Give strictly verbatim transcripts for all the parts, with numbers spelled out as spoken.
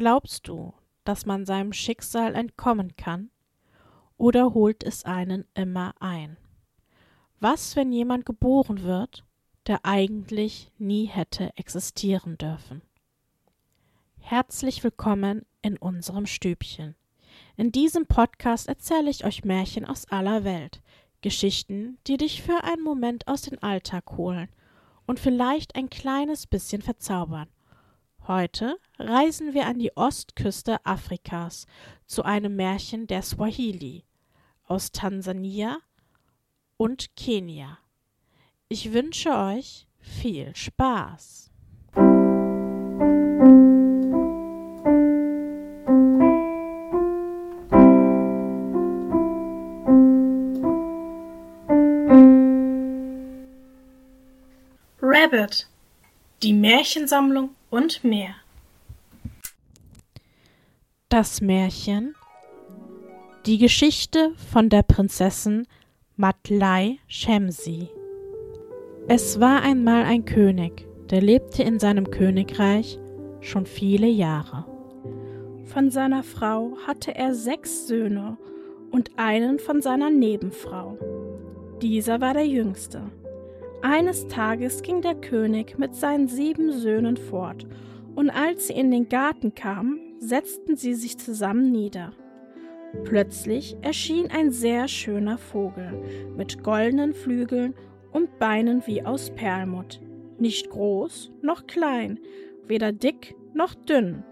Glaubst du, dass man seinem Schicksal entkommen kann? Oder holt es einen immer ein? Was, wenn jemand geboren wird, der eigentlich nie hätte existieren dürfen? Herzlich willkommen in unserem Stübchen. In diesem Podcast erzähle ich euch Märchen aus aller Welt, Geschichten, die dich für einen Moment aus dem Alltag holen und vielleicht ein kleines bisschen verzaubern. Heute reisen wir an die Ostküste Afrikas zu einem Märchen der Swahili aus Tansania und Kenia. Ich wünsche euch viel Spaß. Rabbit, die Märchensammlung und mehr. Das Märchen Die Geschichte von der Prinzessin Matlai Shemsi. Es war einmal ein König, der lebte in seinem Königreich schon viele Jahre. Von seiner Frau hatte er sechs Söhne und einen von seiner Nebenfrau. Dieser war der jüngste. Eines Tages ging der König mit seinen sieben Söhnen fort, und als sie in den Garten kamen, setzten sie sich zusammen nieder. Plötzlich erschien ein sehr schöner Vogel mit goldenen Flügeln und Beinen wie aus Perlmutt, nicht groß noch klein, weder dick noch dünn.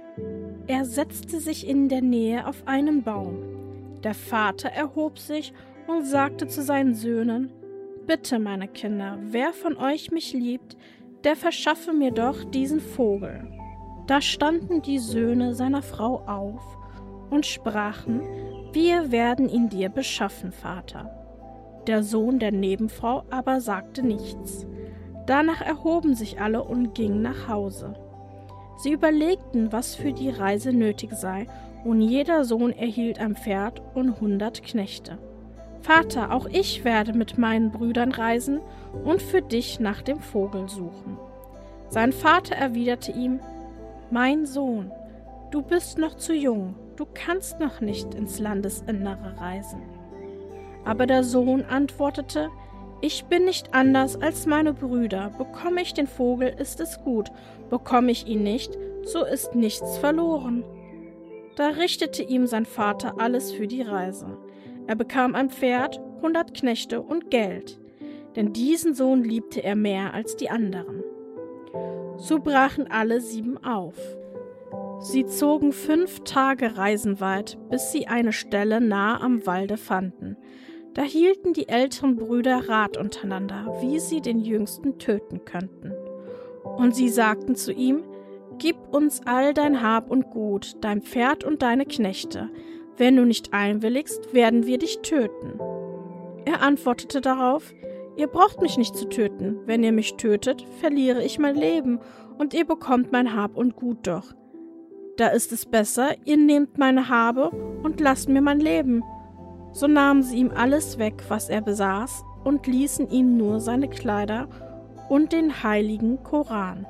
Er setzte sich in der Nähe auf einen Baum. Der Vater erhob sich und sagte zu seinen Söhnen: »Bitte, meine Kinder, wer von euch mich liebt, der verschaffe mir doch diesen Vogel.« Da standen die Söhne seiner Frau auf und sprachen: »Wir werden ihn dir beschaffen, Vater.« Der Sohn der Nebenfrau aber sagte nichts. Danach erhoben sich alle und gingen nach Hause. Sie überlegten, was für die Reise nötig sei, und jeder Sohn erhielt ein Pferd und hundert Knechte. »Vater, auch ich werde mit meinen Brüdern reisen und für dich nach dem Vogel suchen.« Sein Vater erwiderte ihm: »Mein Sohn, du bist noch zu jung, du kannst noch nicht ins Landesinnere reisen.« Aber der Sohn antwortete: »Ich bin nicht anders als meine Brüder. Bekomme ich den Vogel, ist es gut. Bekomme ich ihn nicht, so ist nichts verloren.« Da richtete ihm sein Vater alles für die Reise. Er bekam ein Pferd, hundert Knechte und Geld, denn diesen Sohn liebte er mehr als die anderen. So brachen alle sieben auf. Sie zogen fünf Tage Reisen weit, bis sie eine Stelle nah am Walde fanden. Da hielten die älteren Brüder Rat untereinander, wie sie den Jüngsten töten könnten. Und sie sagten zu ihm: »Gib uns all dein Hab und Gut, dein Pferd und deine Knechte. Wenn du nicht einwilligst, werden wir dich töten.« Er antwortete darauf: »Ihr braucht mich nicht zu töten. Wenn ihr mich tötet, verliere ich mein Leben, und ihr bekommt mein Hab und Gut doch. Da ist es besser, ihr nehmt meine Habe und lasst mir mein Leben.« So nahmen sie ihm alles weg, was er besaß, und ließen ihm nur seine Kleider und den heiligen Koran.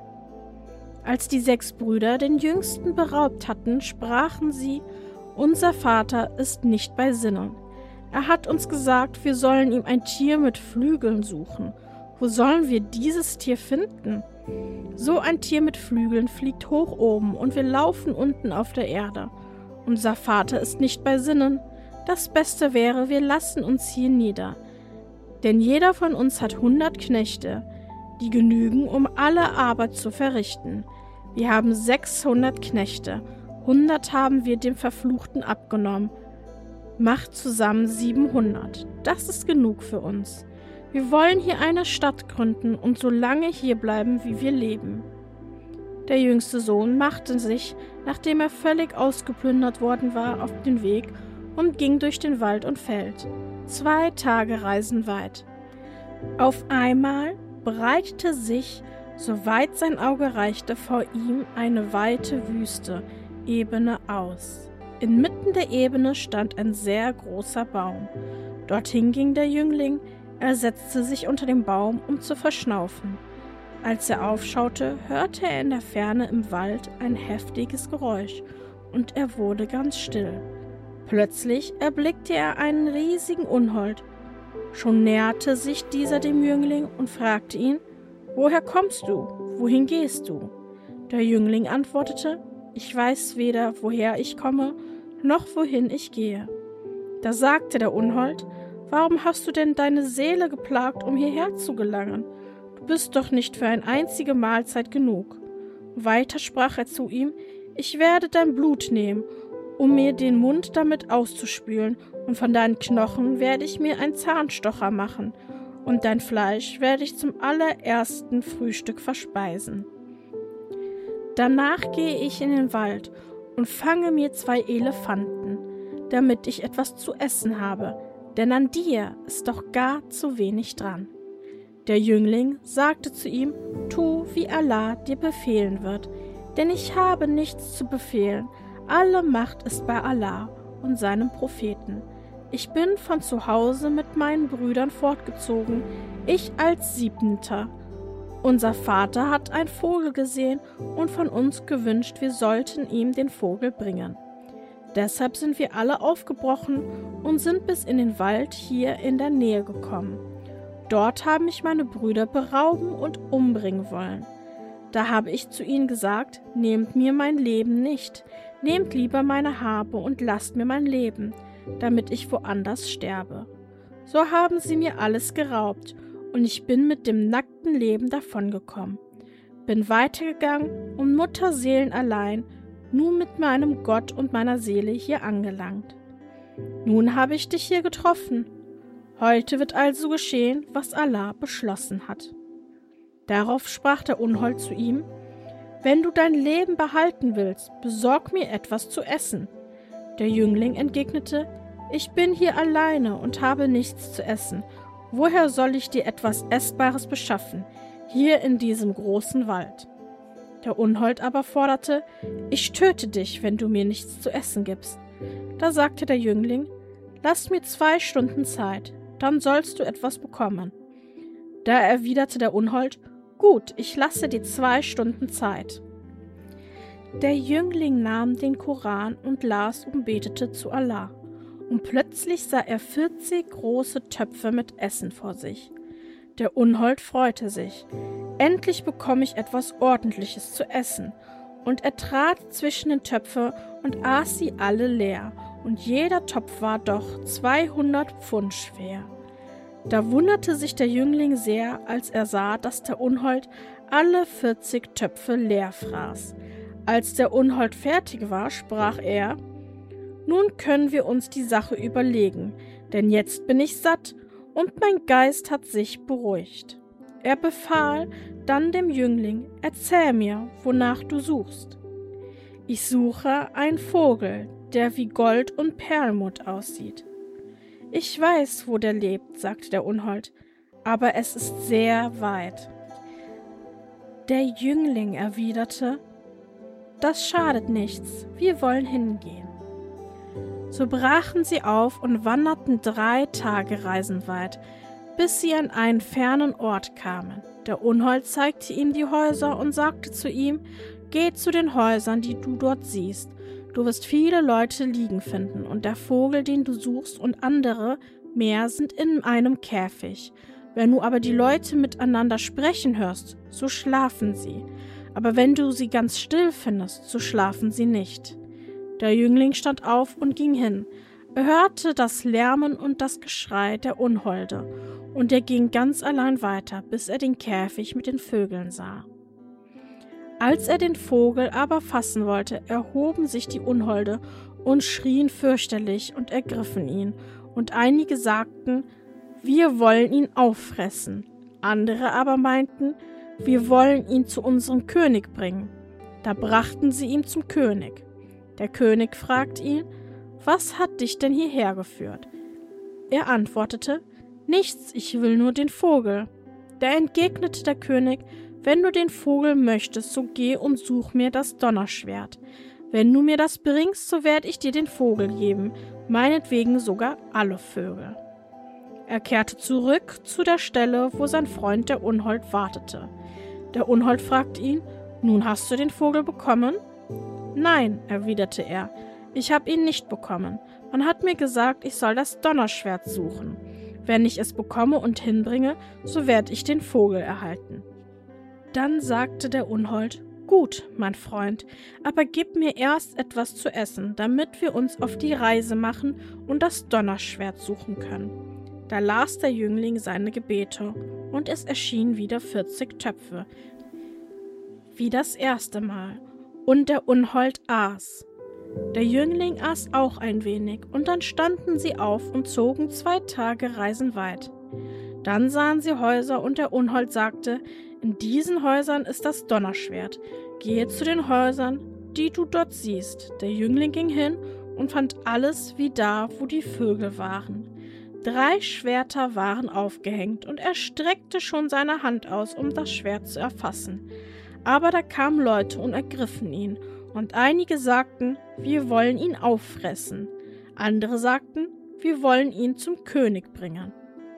Als die sechs Brüder den Jüngsten beraubt hatten, sprachen sie: »Unser Vater ist nicht bei Sinnen. Er hat uns gesagt, wir sollen ihm ein Tier mit Flügeln suchen. Wo sollen wir dieses Tier finden? So ein Tier mit Flügeln fliegt hoch oben, und wir laufen unten auf der Erde. Unser Vater ist nicht bei Sinnen. Das Beste wäre, wir lassen uns hier nieder. Denn jeder von uns hat hundert Knechte, die genügen, um alle Arbeit zu verrichten. Wir haben sechshundert Knechte, hundert haben wir dem Verfluchten abgenommen. Macht zusammen siebenhundert. Das ist genug für uns. Wir wollen hier eine Stadt gründen und so lange hier bleiben, wie wir leben.« Der jüngste Sohn machte sich, nachdem er völlig ausgeplündert worden war, auf den Weg und ging durch den Wald und Feld. Zwei Tage Reisen weit. Auf einmal breitete sich, soweit sein Auge reichte, vor ihm eine weite Wüste, Ebene aus. Inmitten der Ebene stand ein sehr großer Baum. Dorthin ging der Jüngling, er setzte sich unter dem Baum, um zu verschnaufen. Als er aufschaute, hörte er in der Ferne im Wald ein heftiges Geräusch, und er wurde ganz still. Plötzlich erblickte er einen riesigen Unhold. Schon näherte sich dieser dem Jüngling und fragte ihn: »Woher kommst du? Wohin gehst du?« Der Jüngling antwortete: »Ich weiß weder, woher ich komme, noch wohin ich gehe.« Da sagte der Unhold: »Warum hast du denn deine Seele geplagt, um hierher zu gelangen? Du bist doch nicht für eine einzige Mahlzeit genug.« Weiter sprach er zu ihm: »Ich werde dein Blut nehmen, um mir den Mund damit auszuspülen, und von deinen Knochen werde ich mir einen Zahnstocher machen, und dein Fleisch werde ich zum allerersten Frühstück verspeisen. Danach gehe ich in den Wald und fange mir zwei Elefanten, damit ich etwas zu essen habe, denn an dir ist doch gar zu wenig dran.« Der Jüngling sagte zu ihm: »Tu, wie Allah dir befehlen wird, denn ich habe nichts zu befehlen. Alle Macht ist bei Allah und seinem Propheten. Ich bin von zu Hause mit meinen Brüdern fortgezogen, ich als Siebenter. Unser Vater hat einen Vogel gesehen und von uns gewünscht, wir sollten ihm den Vogel bringen. Deshalb sind wir alle aufgebrochen und sind bis in den Wald hier in der Nähe gekommen. Dort haben mich meine Brüder berauben und umbringen wollen. Da habe ich zu ihnen gesagt: Nehmt mir mein Leben nicht, nehmt lieber meine Habe und lasst mir mein Leben, damit ich woanders sterbe. So haben sie mir alles geraubt, und ich bin mit dem nackten Leben davongekommen. Bin weitergegangen und mutterseelenallein, nun mit meinem Gott und meiner Seele hier angelangt. Nun habe ich dich hier getroffen. Heute wird also geschehen, was Allah beschlossen hat.« Darauf sprach der Unhold zu ihm: »Wenn du dein Leben behalten willst, besorg mir etwas zu essen.« Der Jüngling entgegnete: »Ich bin hier alleine und habe nichts zu essen. Woher soll ich dir etwas Essbares beschaffen, hier in diesem großen Wald?« Der Unhold aber forderte: »Ich töte dich, wenn du mir nichts zu essen gibst.« Da sagte der Jüngling: »Lass mir zwei Stunden Zeit, dann sollst du etwas bekommen.« Da erwiderte der Unhold: »Gut, ich lasse dir zwei Stunden Zeit.« Der Jüngling nahm den Koran und las und betete zu Allah. Und plötzlich sah er vierzig große Töpfe mit Essen vor sich. Der Unhold freute sich. »Endlich bekomme ich etwas Ordentliches zu essen.« Und er trat zwischen den Töpfe und aß sie alle leer, und jeder Topf war doch zweihundert Pfund schwer. Da wunderte sich der Jüngling sehr, als er sah, dass der Unhold alle vierzig Töpfe leer fraß. Als der Unhold fertig war, sprach er: »Nun können wir uns die Sache überlegen, denn jetzt bin ich satt und mein Geist hat sich beruhigt.« Er befahl dann dem Jüngling: »Erzähl mir, wonach du suchst.« »Ich suche einen Vogel, der wie Gold und Perlmutt aussieht.« »Ich weiß, wo der lebt«, sagte der Unhold, »aber es ist sehr weit.« Der Jüngling erwiderte: »Das schadet nichts, wir wollen hingehen.« So brachen sie auf und wanderten drei Tage Reisen weit, bis sie an einen fernen Ort kamen. Der Unhold zeigte ihm die Häuser und sagte zu ihm: »Geh zu den Häusern, die du dort siehst. Du wirst viele Leute liegen finden, und der Vogel, den du suchst, und andere mehr sind in einem Käfig. Wenn du aber die Leute miteinander sprechen hörst, so schlafen sie. Aber wenn du sie ganz still findest, so schlafen sie nicht.« Der Jüngling stand auf und ging hin. Er hörte das Lärmen und das Geschrei der Unholde, und er ging ganz allein weiter, bis er den Käfig mit den Vögeln sah. Als er den Vogel aber fassen wollte, erhoben sich die Unholde und schrien fürchterlich und ergriffen ihn, und einige sagten: »Wir wollen ihn auffressen«, andere aber meinten: »Wir wollen ihn zu unserem König bringen.« Da brachten sie ihn zum König. Der König fragte ihn: »Was hat dich denn hierher geführt?« Er antwortete: »Nichts, ich will nur den Vogel.« Da entgegnete der König: »Wenn du den Vogel möchtest, so geh und such mir das Donnerschwert. Wenn du mir das bringst, so werde ich dir den Vogel geben, meinetwegen sogar alle Vögel.« Er kehrte zurück zu der Stelle, wo sein Freund der Unhold wartete. Der Unhold fragte ihn: »Nun hast du den Vogel bekommen?« »Nein«, erwiderte er, »ich habe ihn nicht bekommen. Man hat mir gesagt, ich soll das Donnerschwert suchen. Wenn ich es bekomme und hinbringe, so werde ich den Vogel erhalten.« Dann sagte der Unhold: »Gut, mein Freund, aber gib mir erst etwas zu essen, damit wir uns auf die Reise machen und das Donnerschwert suchen können.« Da las der Jüngling seine Gebete, und es erschienen wieder vierzig Töpfe, wie das erste Mal, und der Unhold aß. Der Jüngling aß auch ein wenig, und dann standen sie auf und zogen zwei Tage Reisen weit. Dann sahen sie Häuser, und der Unhold sagte: »In diesen Häusern ist das Donnerschwert. Gehe zu den Häusern, die du dort siehst.« Der Jüngling ging hin und fand alles wie da, wo die Vögel waren. Drei Schwerter waren aufgehängt, und er streckte schon seine Hand aus, um das Schwert zu erfassen. Aber da kamen Leute und ergriffen ihn, und einige sagten: »Wir wollen ihn auffressen.« Andere sagten: »Wir wollen ihn zum König bringen.«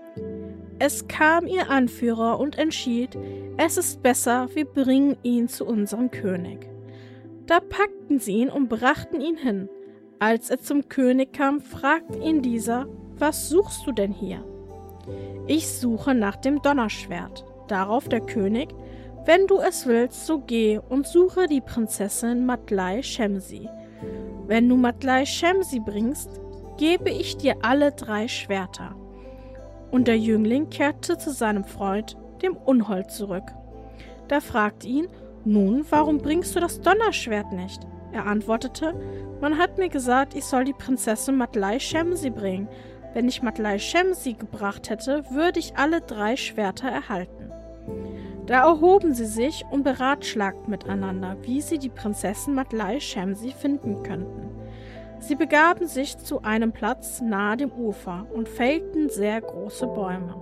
Es kam ihr Anführer und entschied: »Es ist besser, wir bringen ihn zu unserem König.« Da packten sie ihn und brachten ihn hin. Als er zum König kam, fragte ihn dieser: »Was suchst du denn hier?« »Ich suche nach dem Donnerschwert.« Darauf der König: »Wenn du es willst, so geh und suche die Prinzessin Matlai Shemsi. Wenn du Matlai Shemsi bringst, gebe ich dir alle drei Schwerter.« Und der Jüngling kehrte zu seinem Freund, dem Unhold, zurück. Da fragte ihn: »Nun, warum bringst du das Donnerschwert nicht?« Er antwortete: »Man hat mir gesagt, ich soll die Prinzessin Matlai Shemsi bringen. Wenn ich Matlai Shemsi gebracht hätte, würde ich alle drei Schwerter erhalten.« Da erhoben sie sich und beratschlagten miteinander, wie sie die Prinzessin Matlai Shemsi finden könnten. Sie begaben sich zu einem Platz nahe dem Ufer und fällten sehr große Bäume.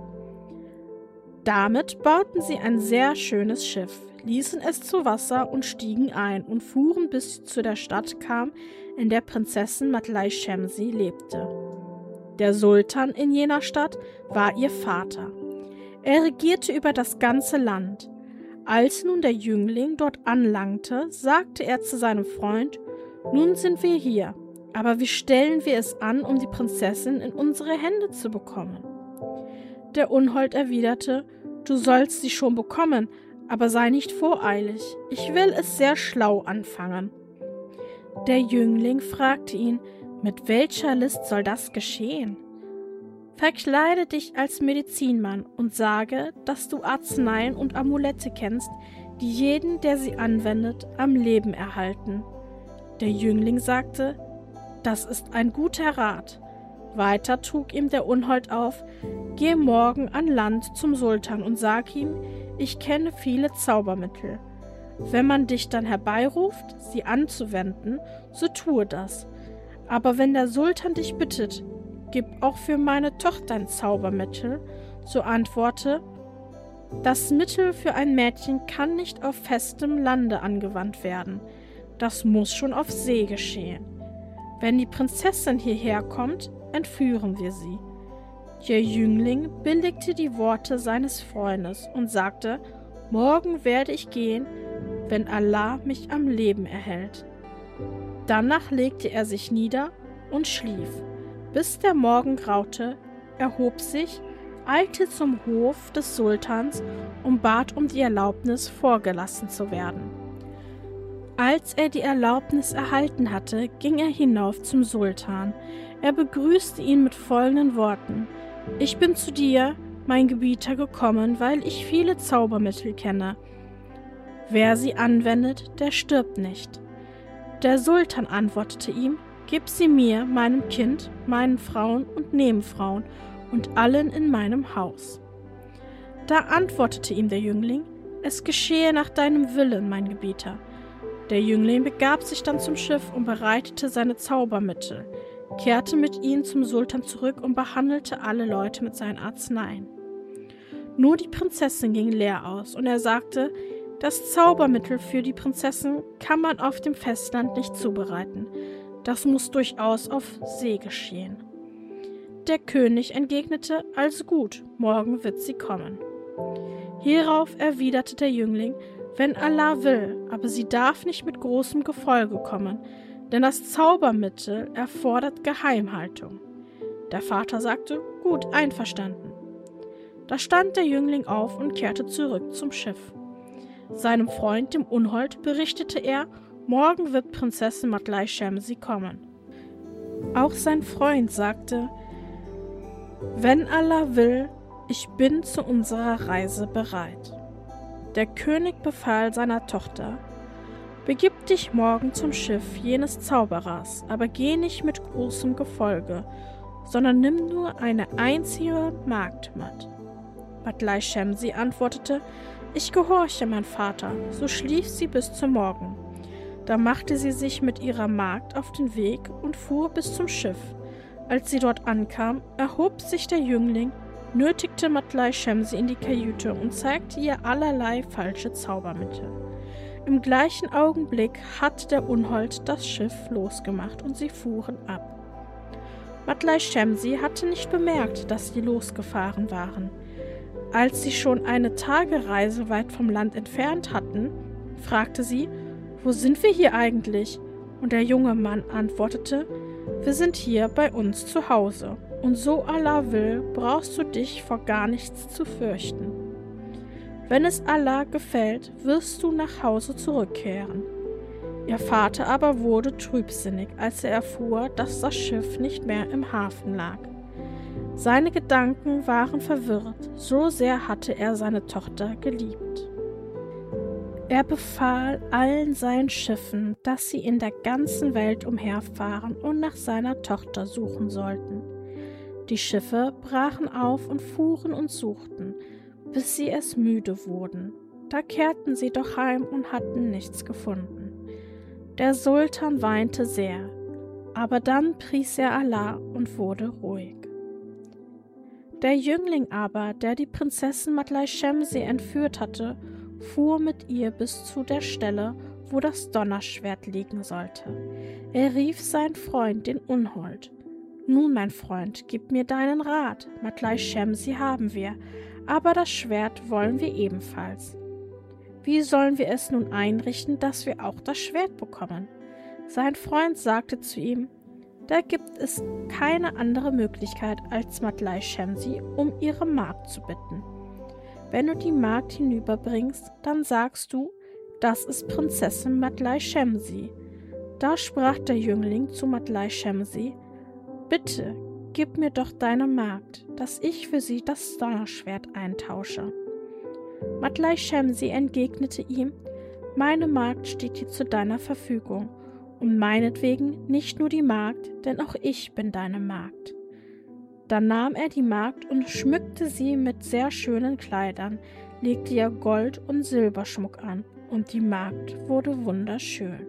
Damit bauten sie ein sehr schönes Schiff, ließen es zu Wasser und stiegen ein und fuhren, bis sie zu der Stadt kamen, in der Prinzessin Matlai Shemsi lebte. Der Sultan in jener Stadt war ihr Vater. Er regierte über das ganze Land. Als nun der Jüngling dort anlangte, sagte er zu seinem Freund: »Nun sind wir hier, aber wie stellen wir es an, um die Prinzessin in unsere Hände zu bekommen?« Der Unhold erwiderte: »Du sollst sie schon bekommen, aber sei nicht voreilig. Ich will es sehr schlau anfangen.« Der Jüngling fragte ihn: »Mit welcher List soll das geschehen?« »Verkleide dich als Medizinmann und sage, dass du Arzneien und Amulette kennst, die jeden, der sie anwendet, am Leben erhalten.« Der Jüngling sagte: »Das ist ein guter Rat.« Weiter trug ihm der Unhold auf: »Geh morgen an Land zum Sultan und sag ihm, ich kenne viele Zaubermittel. Wenn man dich dann herbeiruft, sie anzuwenden, so tue das. Aber wenn der Sultan dich bittet, gib auch für meine Tochter ein Zaubermittel, so antworte: Das Mittel für ein Mädchen kann nicht auf festem Lande angewandt werden. Das muss schon auf See geschehen. Wenn die Prinzessin hierher kommt, entführen wir sie.« Der Jüngling billigte die Worte seines Freundes und sagte: »Morgen werde ich gehen, wenn Allah mich am Leben erhält.« Danach legte er sich nieder und schlief. Bis der Morgen graute, erhob sich, eilte zum Hof des Sultans und bat um die Erlaubnis, vorgelassen zu werden. Als er die Erlaubnis erhalten hatte, ging er hinauf zum Sultan. Er begrüßte ihn mit folgenden Worten: »Ich bin zu dir, mein Gebieter, gekommen, weil ich viele Zaubermittel kenne. Wer sie anwendet, der stirbt nicht.« Der Sultan antwortete ihm: »Gib sie mir, meinem Kind, meinen Frauen und Nebenfrauen und allen in meinem Haus.« Da antwortete ihm der Jüngling: »Es geschehe nach deinem Willen, mein Gebieter.« Der Jüngling begab sich dann zum Schiff und bereitete seine Zaubermittel, kehrte mit ihnen zum Sultan zurück und behandelte alle Leute mit seinen Arzneien. Nur die Prinzessin ging leer aus, und er sagte: »Das Zaubermittel für die Prinzessin kann man auf dem Festland nicht zubereiten. Das muss durchaus auf See geschehen.« Der König entgegnete: »Also gut, morgen wird sie kommen.« Hierauf erwiderte der Jüngling: Wenn Allah will, aber sie darf nicht mit großem Gefolge kommen, denn das Zaubermittel erfordert Geheimhaltung. Der Vater sagte: Gut, einverstanden. Da stand der Jüngling auf und kehrte zurück zum Schiff. Seinem Freund, dem Unhold, berichtete er, morgen wird Prinzessin Matlai Shemsi kommen. Auch sein Freund sagte: Wenn Allah will, ich bin zu unserer Reise bereit. Der König befahl seiner Tochter: Begib dich morgen zum Schiff jenes Zauberers, aber geh nicht mit großem Gefolge, sondern nimm nur eine einzige Magd mit. Matlai Shemsi antwortete: Ich gehorche, mein Vater. So schlief sie bis zum Morgen. Da machte sie sich mit ihrer Magd auf den Weg und fuhr bis zum Schiff. Als sie dort ankam, erhob sich der Jüngling, nötigte Matlai Shemsi in die Kajüte und zeigte ihr allerlei falsche Zaubermittel. Im gleichen Augenblick hatte der Unhold das Schiff losgemacht und sie fuhren ab. Matlai Shemsi hatte nicht bemerkt, dass sie losgefahren waren. Als sie schon eine Tagereise weit vom Land entfernt hatten, fragte sie: Wo sind wir hier eigentlich? Und der junge Mann antwortete: Wir sind hier bei uns zu Hause, und so Allah will, brauchst du dich vor gar nichts zu fürchten. Wenn es Allah gefällt, wirst du nach Hause zurückkehren. Ihr Vater aber wurde trübsinnig, als er erfuhr, dass das Schiff nicht mehr im Hafen lag. Seine Gedanken waren verwirrt, so sehr hatte er seine Tochter geliebt. Er befahl allen seinen Schiffen, dass sie in der ganzen Welt umherfahren und nach seiner Tochter suchen sollten. Die Schiffe brachen auf und fuhren und suchten, bis sie es müde wurden. Da kehrten sie doch heim und hatten nichts gefunden. Der Sultan weinte sehr, aber dann pries er Allah und wurde ruhig. Der Jüngling aber, der die Prinzessin Matlai Shemsi entführt hatte, fuhr mit ihr bis zu der Stelle, wo das Donnerschwert liegen sollte. Er rief seinen Freund, den Unhold: Nun, mein Freund, gib mir deinen Rat. Matlai Shemsi haben wir, aber das Schwert wollen wir ebenfalls. Wie sollen wir es nun einrichten, dass wir auch das Schwert bekommen? Sein Freund sagte zu ihm: Da gibt es keine andere Möglichkeit, als Matlai Shemsi um ihre Magd zu bitten. Wenn du die Magd hinüberbringst, dann sagst du, das ist Prinzessin Matlai Shemsi. Da sprach der Jüngling zu Matlai Shemsi: Bitte, gib mir doch deine Magd, dass ich für sie das Donnerschwert eintausche. Matlai Shemsi entgegnete ihm: Meine Magd steht dir zu deiner Verfügung, und meinetwegen nicht nur die Magd, denn auch ich bin deine Magd. Dann nahm er die Magd und schmückte sie mit sehr schönen Kleidern, legte ihr Gold- und Silberschmuck an, und die Magd wurde wunderschön.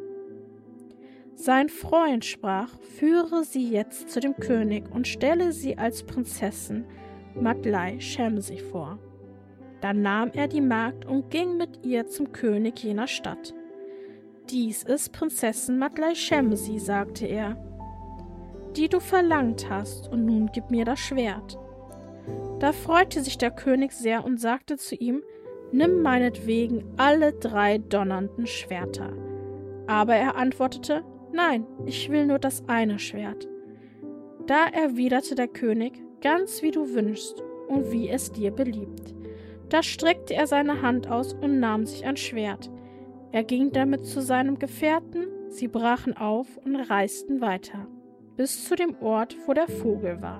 Sein Freund sprach: Führe sie jetzt zu dem König und stelle sie als Prinzessin Matlai Shemsi vor. Dann nahm er die Magd und ging mit ihr zum König jener Stadt. Dies ist Prinzessin Matlai Shemsi, sagte er, die du verlangt hast, und nun gib mir das Schwert. Da freute sich der König sehr und sagte zu ihm: Nimm meinetwegen alle drei donnernden Schwerter. Aber er antwortete: Nein, ich will nur das eine Schwert. Da erwiderte der König: Ganz wie du wünschst und wie es dir beliebt. Da streckte er seine Hand aus und nahm sich ein Schwert. Er ging damit zu seinem Gefährten, sie brachen auf und reisten weiter, bis zu dem Ort, wo der Vogel war.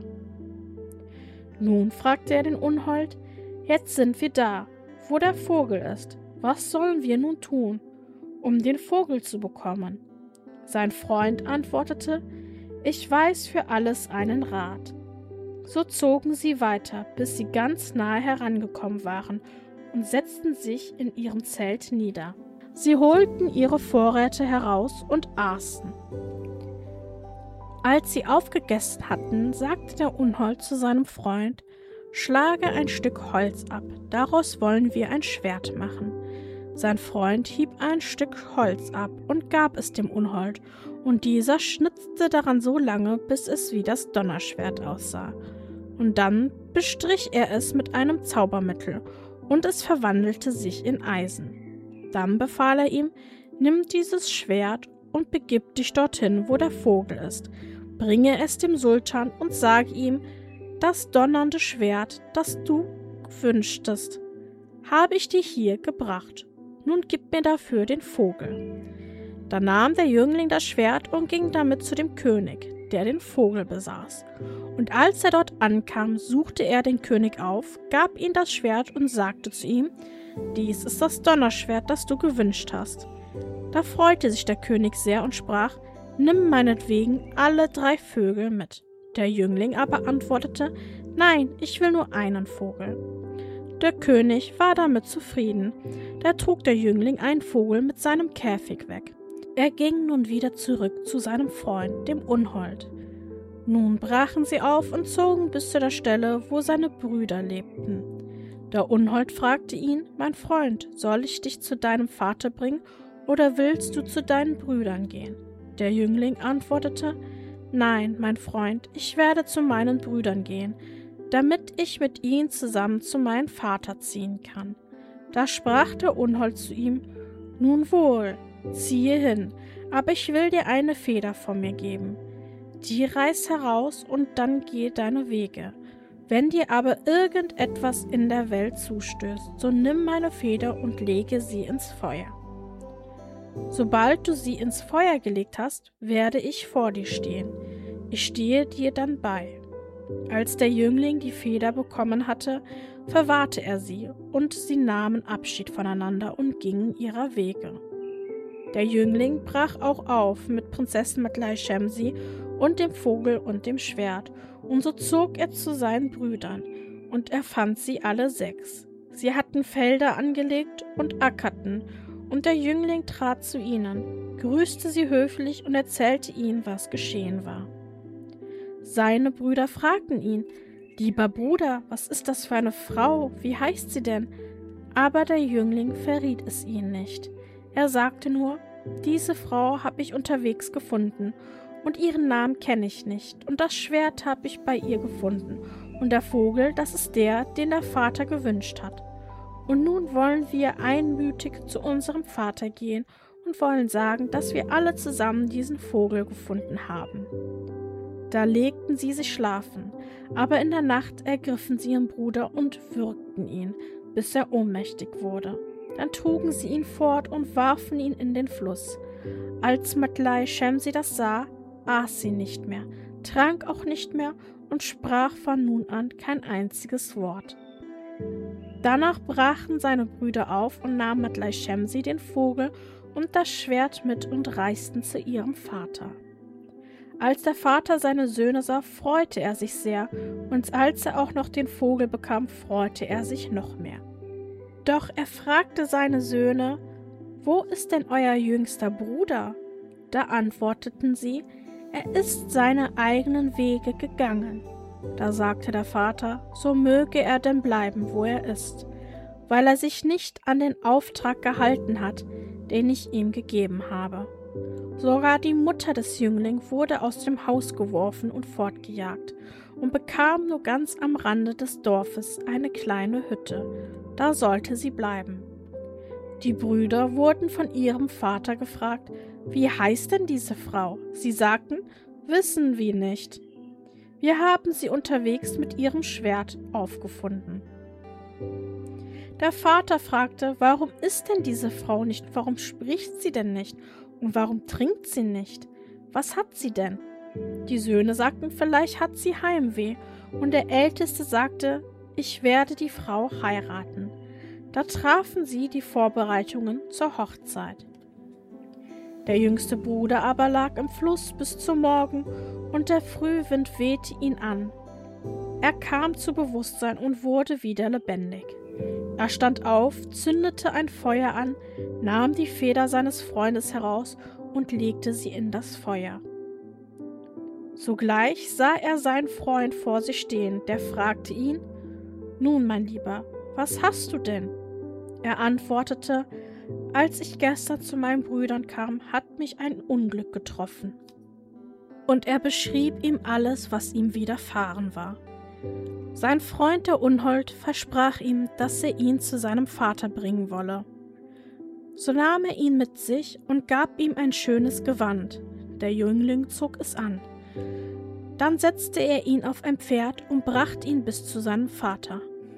Nun, fragte er den Unhold: Jetzt sind wir da, wo der Vogel ist. Was sollen wir nun tun, um den Vogel zu bekommen? Sein Freund antwortete: Ich weiß für alles einen Rat. So zogen sie weiter, bis sie ganz nahe herangekommen waren und setzten sich in ihrem Zelt nieder. Sie holten ihre Vorräte heraus und aßen. Als sie aufgegessen hatten, sagte der Unhold zu seinem Freund: Schlage ein Stück Holz ab, daraus wollen wir ein Schwert machen. Sein Freund hieb ein Stück Holz ab und gab es dem Unhold, und dieser schnitzte daran so lange, bis es wie das Donnerschwert aussah. Und dann bestrich er es mit einem Zaubermittel, und es verwandelte sich in Eisen. Dann befahl er ihm: Nimm dieses Schwert und begib dich dorthin, wo der Vogel ist. Bringe es dem Sultan und sage ihm: Das donnernde Schwert, das du wünschtest, habe ich dir hier gebracht. Nun gib mir dafür den Vogel. Da nahm der Jüngling das Schwert und ging damit zu dem König, der den Vogel besaß. Und als er dort ankam, suchte er den König auf, gab ihm das Schwert und sagte zu ihm: Dies ist das Donnerschwert, das du gewünscht hast. Da freute sich der König sehr und sprach: Nimm meinetwegen alle drei Vögel mit. Der Jüngling aber antwortete: Nein, ich will nur einen Vogel. Der König war damit zufrieden. Da trug der Jüngling einen Vogel mit seinem Käfig weg. Er ging nun wieder zurück zu seinem Freund, dem Unhold. Nun brachen sie auf und zogen bis zu der Stelle, wo seine Brüder lebten. Der Unhold fragte ihn: Mein Freund, soll ich dich zu deinem Vater bringen, oder willst du zu deinen Brüdern gehen? Der Jüngling antwortete: Nein, mein Freund, ich werde zu meinen Brüdern gehen, damit ich mit ihnen zusammen zu meinem Vater ziehen kann. Da sprach der Unhold zu ihm: Nun wohl, ziehe hin, aber ich will dir eine Feder von mir geben. Die reiß heraus und dann geh deine Wege. Wenn dir aber irgendetwas in der Welt zustößt, so nimm meine Feder und lege sie ins Feuer. Sobald du sie ins Feuer gelegt hast, werde ich vor dir stehen. Ich stehe dir dann bei. Als der Jüngling die Feder bekommen hatte, verwahrte er sie, und sie nahmen Abschied voneinander und gingen ihrer Wege. Der Jüngling brach auch auf mit Prinzessin Matlai-Shemsi und dem Vogel und dem Schwert, und so zog er zu seinen Brüdern, und er fand sie alle sechs. Sie hatten Felder angelegt und ackerten, und der Jüngling trat zu ihnen, grüßte sie höflich und erzählte ihnen, was geschehen war. Seine Brüder fragten ihn: Lieber Bruder, was ist das für eine Frau? Wie heißt sie denn? Aber der Jüngling verriet es ihnen nicht. Er sagte nur: Diese Frau habe ich unterwegs gefunden, und ihren Namen kenne ich nicht, und das Schwert habe ich bei ihr gefunden, und der Vogel, das ist der, den der Vater gewünscht hat. Und nun wollen wir einmütig zu unserem Vater gehen und wollen sagen, dass wir alle zusammen diesen Vogel gefunden haben. Da legten sie sich schlafen, aber in der Nacht ergriffen sie ihren Bruder und würgten ihn, bis er ohnmächtig wurde. Dann trugen sie ihn fort und warfen ihn in den Fluss. Als Matlai-Shemsi das sah, aß sie nicht mehr, trank auch nicht mehr und sprach von nun an kein einziges Wort. Danach brachen seine Brüder auf und nahmen Matlai-Shemsi den Vogel und das Schwert mit und reisten zu ihrem Vater. Als der Vater seine Söhne sah, freute er sich sehr, und als er auch noch den Vogel bekam, freute er sich noch mehr. Doch er fragte seine Söhne: Wo ist denn euer jüngster Bruder? Da antworteten sie: Er ist seine eigenen Wege gegangen. Da sagte der Vater: So möge er denn bleiben, wo er ist, weil er sich nicht an den Auftrag gehalten hat, den ich ihm gegeben habe. Sogar die Mutter des Jünglings wurde aus dem Haus geworfen und fortgejagt und bekam nur ganz am Rande des Dorfes eine kleine Hütte. Da sollte sie bleiben. Die Brüder wurden von ihrem Vater gefragt: Wie heißt denn diese Frau? Sie sagten: Wissen wir nicht. Wir haben sie unterwegs mit ihrem Schwert aufgefunden. Der Vater fragte: Warum ist denn diese Frau nicht? Warum spricht sie denn nicht? Und warum trinkt sie nicht? Was hat sie denn? Die Söhne sagten: Vielleicht hat sie Heimweh. Und der Älteste sagte: Ich werde die Frau heiraten. Da trafen sie die Vorbereitungen zur Hochzeit. Der jüngste Bruder aber lag im Fluss bis zum Morgen, und der Frühwind wehte ihn an. Er kam zu Bewusstsein und wurde wieder lebendig. Er stand auf, zündete ein Feuer an, nahm die Feder seines Freundes heraus und legte sie in das Feuer. Sogleich sah er seinen Freund vor sich stehen, der fragte ihn: Nun, mein Lieber, was hast du denn? Er antwortete: Als ich gestern zu meinen Brüdern kam, hat mich ein Unglück getroffen. Und er beschrieb ihm alles, was ihm widerfahren war. Sein Freund der Unhold versprach ihm, dass er ihn zu seinem Vater bringen wolle. So nahm er ihn mit sich und gab ihm ein schönes Gewand. Der Jüngling zog es an. Dann setzte er ihn auf ein Pferd und brachte ihn bis zu seinem Vater.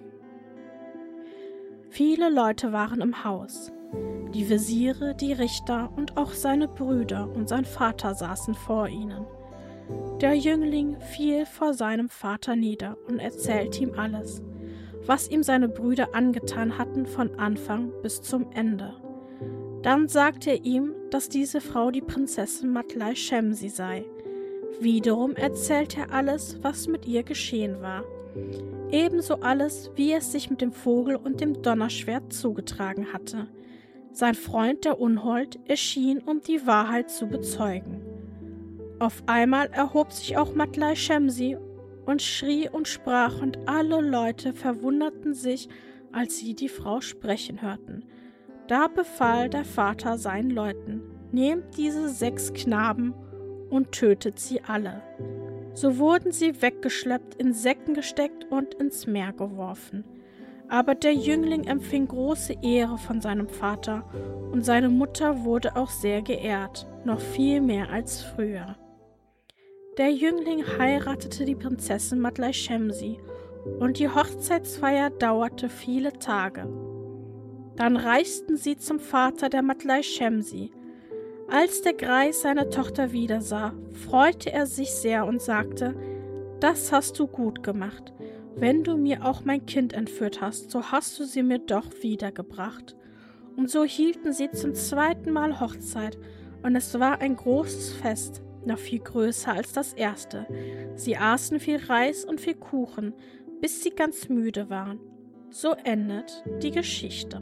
Viele Leute waren im Haus. Die Wesire, die Richter und auch seine Brüder und sein Vater saßen vor ihnen. Der Jüngling fiel vor seinem Vater nieder und erzählte ihm alles, was ihm seine Brüder angetan hatten von Anfang bis zum Ende. Dann sagte er ihm, dass diese Frau die Prinzessin Matlai Shemsi sei. Wiederum erzählte er alles, was mit ihr geschehen war. Ebenso alles, wie es sich mit dem Vogel und dem Donnerschwert zugetragen hatte. Sein Freund der Unhold erschien, um die Wahrheit zu bezeugen. Auf einmal erhob sich auch Matlai Shemsi und schrie und sprach, und alle Leute verwunderten sich, als sie die Frau sprechen hörten. Da befahl der Vater seinen Leuten: Nehmt diese sechs Knaben und tötet sie alle. So wurden sie weggeschleppt, in Säcken gesteckt und ins Meer geworfen. Aber der Jüngling empfing große Ehre von seinem Vater, und seine Mutter wurde auch sehr geehrt, noch viel mehr als früher. Der Jüngling heiratete die Prinzessin Matlai Shemsi, und die Hochzeitsfeier dauerte viele Tage. Dann reisten sie zum Vater der Matlai Shemsi. Als der Greis seine Tochter wiedersah, freute er sich sehr und sagte: Das hast du gut gemacht. Wenn du mir auch mein Kind entführt hast, so hast du sie mir doch wiedergebracht. Und so hielten sie zum zweiten Mal Hochzeit, und es war ein großes Fest, noch viel größer als das erste. Sie aßen viel Reis und viel Kuchen, bis sie ganz müde waren. So endet die Geschichte.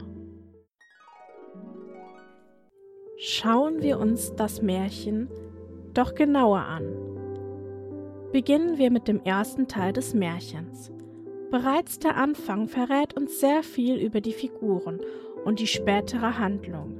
Schauen wir uns das Märchen doch genauer an. Beginnen wir mit dem ersten Teil des Märchens. Bereits der Anfang verrät uns sehr viel über die Figuren und die spätere Handlung.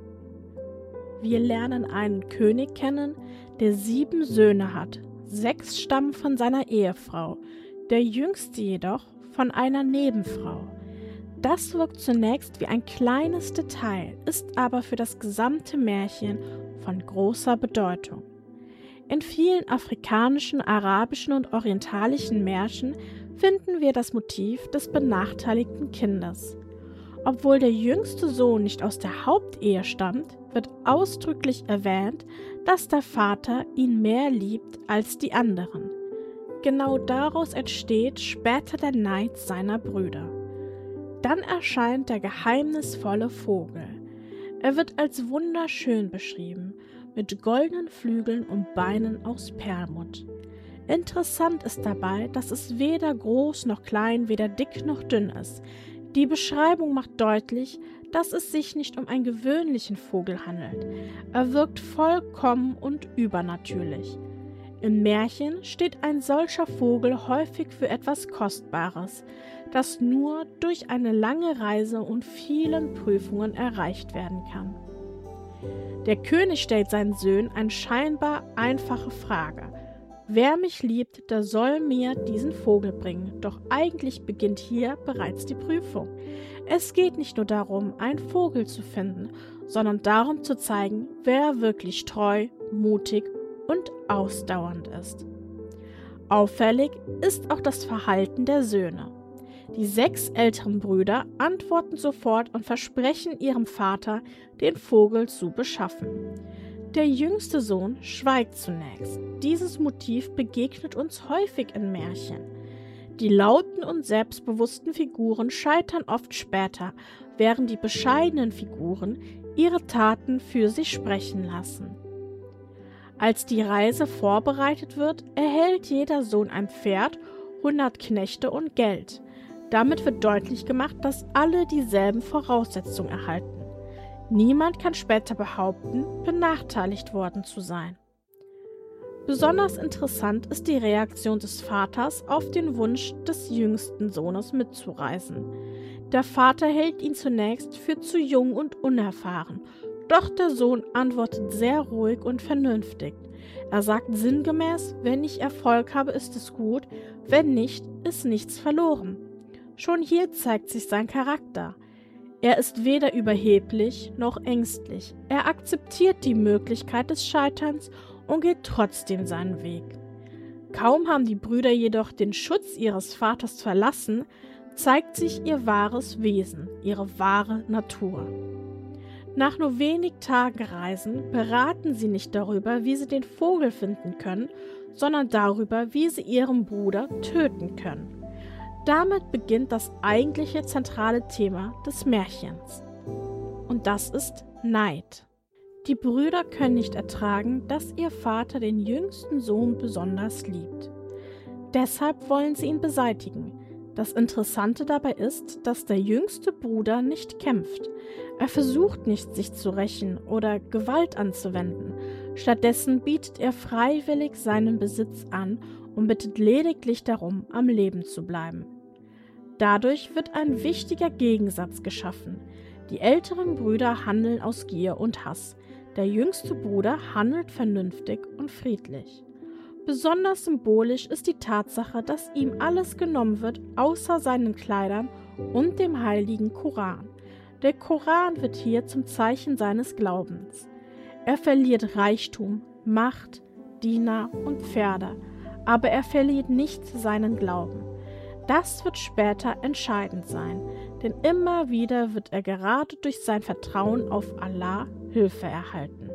Wir lernen einen König kennen, der sieben Söhne hat. Sechs stammen von seiner Ehefrau, der jüngste jedoch von einer Nebenfrau. Das wirkt zunächst wie ein kleines Detail, ist aber für das gesamte Märchen von großer Bedeutung. In vielen afrikanischen, arabischen und orientalischen Märchen finden wir das Motiv des benachteiligten Kindes. Obwohl der jüngste Sohn nicht aus der Hauptehe stammt, wird ausdrücklich erwähnt, dass der Vater ihn mehr liebt als die anderen. Genau daraus entsteht später der Neid seiner Brüder. Dann erscheint der geheimnisvolle Vogel. Er wird als wunderschön beschrieben, mit goldenen Flügeln und Beinen aus Perlmutt. Interessant ist dabei, dass es weder groß noch klein, weder dick noch dünn ist. Die Beschreibung macht deutlich, dass es sich nicht um einen gewöhnlichen Vogel handelt. Er wirkt vollkommen und übernatürlich. Im Märchen steht ein solcher Vogel häufig für etwas Kostbares, das nur durch eine lange Reise und vielen Prüfungen erreicht werden kann. Der König stellt seinen Söhnen eine scheinbar einfache Frage: Wer mich liebt, der soll mir diesen Vogel bringen. Doch eigentlich beginnt hier bereits die Prüfung. Es geht nicht nur darum, einen Vogel zu finden, sondern darum zu zeigen, wer wirklich treu, mutig und ausdauernd ist. Auffällig ist auch das Verhalten der Söhne. Die sechs älteren Brüder antworten sofort und versprechen ihrem Vater, den Vogel zu beschaffen. Der jüngste Sohn schweigt zunächst. Dieses Motiv begegnet uns häufig in Märchen. Die lauten und selbstbewussten Figuren scheitern oft später, während die bescheidenen Figuren ihre Taten für sich sprechen lassen. Als die Reise vorbereitet wird, erhält jeder Sohn ein Pferd, hundert Knechte und Geld. Damit wird deutlich gemacht, dass alle dieselben Voraussetzungen erhalten. Niemand kann später behaupten, benachteiligt worden zu sein. Besonders interessant ist die Reaktion des Vaters auf den Wunsch des jüngsten Sohnes mitzureisen. Der Vater hält ihn zunächst für zu jung und unerfahren, doch der Sohn antwortet sehr ruhig und vernünftig. Er sagt sinngemäß, wenn ich Erfolg habe, ist es gut, wenn nicht, ist nichts verloren. Schon hier zeigt sich sein Charakter. Er ist weder überheblich noch ängstlich. Er akzeptiert die Möglichkeit des Scheiterns und geht trotzdem seinen Weg. Kaum haben die Brüder jedoch den Schutz ihres Vaters verlassen, zeigt sich ihr wahres Wesen, ihre wahre Natur. Nach nur wenig Tagen Reisen beraten sie nicht darüber, wie sie den Vogel finden können, sondern darüber, wie sie ihren Bruder töten können. Damit beginnt das eigentliche zentrale Thema des Märchens. Und das ist Neid. Die Brüder können nicht ertragen, dass ihr Vater den jüngsten Sohn besonders liebt. Deshalb wollen sie ihn beseitigen. Das Interessante dabei ist, dass der jüngste Bruder nicht kämpft. Er versucht nicht, sich zu rächen oder Gewalt anzuwenden. Stattdessen bietet er freiwillig seinen Besitz an und bittet lediglich darum, am Leben zu bleiben. Dadurch wird ein wichtiger Gegensatz geschaffen. Die älteren Brüder handeln aus Gier und Hass. Der jüngste Bruder handelt vernünftig und friedlich. Besonders symbolisch ist die Tatsache, dass ihm alles genommen wird, außer seinen Kleidern und dem heiligen Koran. Der Koran wird hier zum Zeichen seines Glaubens. Er verliert Reichtum, Macht, Diener und Pferde, aber er verliert nicht seinen Glauben. Das wird später entscheidend sein, denn immer wieder wird er gerade durch sein Vertrauen auf Allah Hilfe erhalten.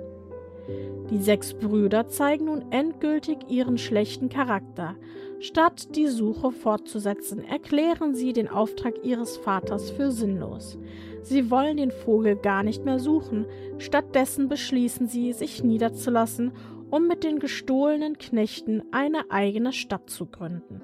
Die sechs Brüder zeigen nun endgültig ihren schlechten Charakter. Statt die Suche fortzusetzen, erklären sie den Auftrag ihres Vaters für sinnlos. Sie wollen den Vogel gar nicht mehr suchen, stattdessen beschließen sie, sich niederzulassen, um mit den gestohlenen Knechten eine eigene Stadt zu gründen.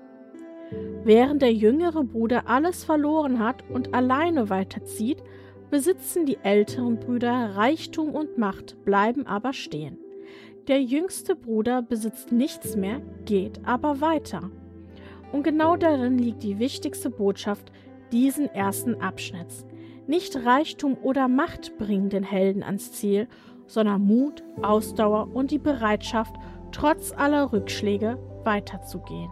Während der jüngere Bruder alles verloren hat und alleine weiterzieht, besitzen die älteren Brüder Reichtum und Macht, bleiben aber stehen. Der jüngste Bruder besitzt nichts mehr, geht aber weiter. Und genau darin liegt die wichtigste Botschaft diesen ersten Abschnitts. Nicht Reichtum oder Macht bringen den Helden ans Ziel, sondern Mut, Ausdauer und die Bereitschaft, trotz aller Rückschläge weiterzugehen.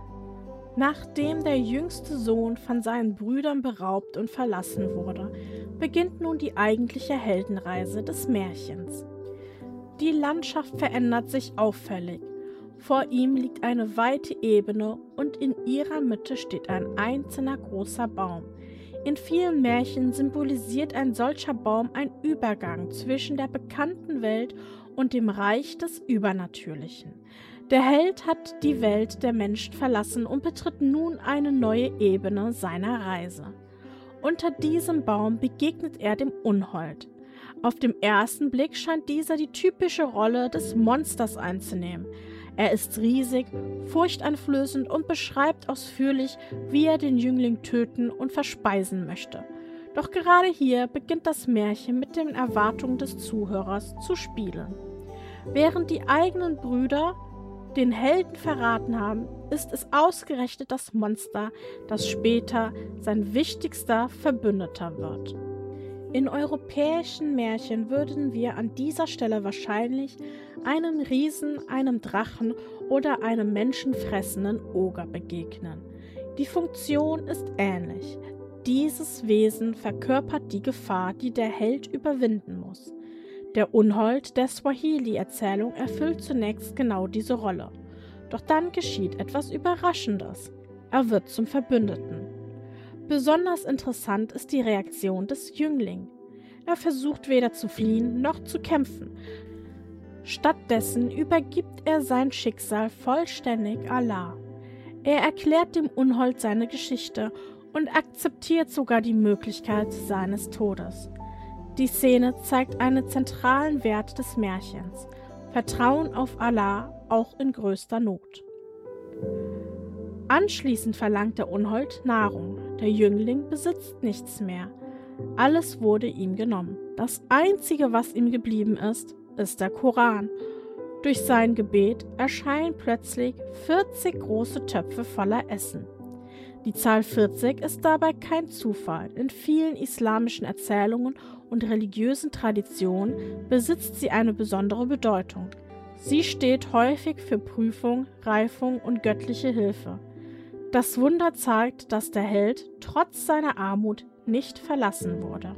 Nachdem der jüngste Sohn von seinen Brüdern beraubt und verlassen wurde, beginnt nun die eigentliche Heldenreise des Märchens. Die Landschaft verändert sich auffällig. Vor ihm liegt eine weite Ebene und in ihrer Mitte steht ein einzelner großer Baum. In vielen Märchen symbolisiert ein solcher Baum einen Übergang zwischen der bekannten Welt und dem Reich des Übernatürlichen. Der Held hat die Welt der Menschen verlassen und betritt nun eine neue Ebene seiner Reise. Unter diesem Baum begegnet er dem Unhold. Auf den ersten Blick scheint dieser die typische Rolle des Monsters einzunehmen. Er ist riesig, furchteinflößend und beschreibt ausführlich, wie er den Jüngling töten und verspeisen möchte. Doch gerade hier beginnt das Märchen mit den Erwartungen des Zuhörers zu spielen. Während die eigenen Brüder den Helden verraten haben, ist es ausgerechnet das Monster, das später sein wichtigster Verbündeter wird. In europäischen Märchen würden wir an dieser Stelle wahrscheinlich einem Riesen, einem Drachen oder einem menschenfressenden Oger begegnen. Die Funktion ist ähnlich. Dieses Wesen verkörpert die Gefahr, die der Held überwinden muss. Der Unhold der Swahili-Erzählung erfüllt zunächst genau diese Rolle. Doch dann geschieht etwas Überraschendes. Er wird zum Verbündeten. Besonders interessant ist die Reaktion des Jünglings. Er versucht weder zu fliehen noch zu kämpfen. Stattdessen übergibt er sein Schicksal vollständig Allah. Er erklärt dem Unhold seine Geschichte und akzeptiert sogar die Möglichkeit seines Todes. Die Szene zeigt einen zentralen Wert des Märchens: Vertrauen auf Allah, auch in größter Not. Anschließend verlangt der Unhold Nahrung. Der Jüngling besitzt nichts mehr. Alles wurde ihm genommen. Das Einzige, was ihm geblieben ist, ist der Koran. Durch sein Gebet erscheinen plötzlich vierzig große Töpfe voller Essen. Die Zahl vierzig ist dabei kein Zufall. In vielen islamischen Erzählungen und religiösen Traditionen besitzt sie eine besondere Bedeutung. Sie steht häufig für Prüfung, Reifung und göttliche Hilfe. Das Wunder zeigt, dass der Held trotz seiner Armut nicht verlassen wurde.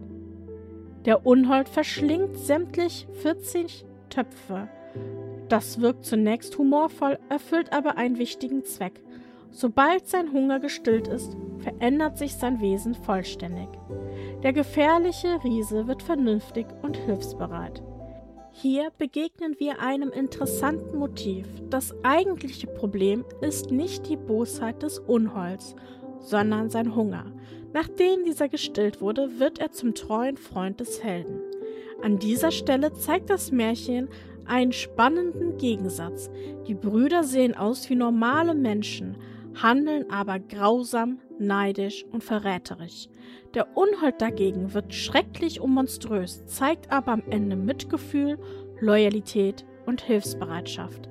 Der Unhold verschlingt sämtlich vierzig Töpfe. Das wirkt zunächst humorvoll, erfüllt aber einen wichtigen Zweck. Sobald sein Hunger gestillt ist, verändert sich sein Wesen vollständig. Der gefährliche Riese wird vernünftig und hilfsbereit. Hier begegnen wir einem interessanten Motiv. Das eigentliche Problem ist nicht die Bosheit des Unholds, sondern sein Hunger. Nachdem dieser gestillt wurde, wird er zum treuen Freund des Helden. An dieser Stelle zeigt das Märchen einen spannenden Gegensatz. Die Brüder sehen aus wie normale Menschen, handeln aber grausam, neidisch und verräterisch. Der Unhold dagegen wird schrecklich und monströs, zeigt aber am Ende Mitgefühl, Loyalität und Hilfsbereitschaft.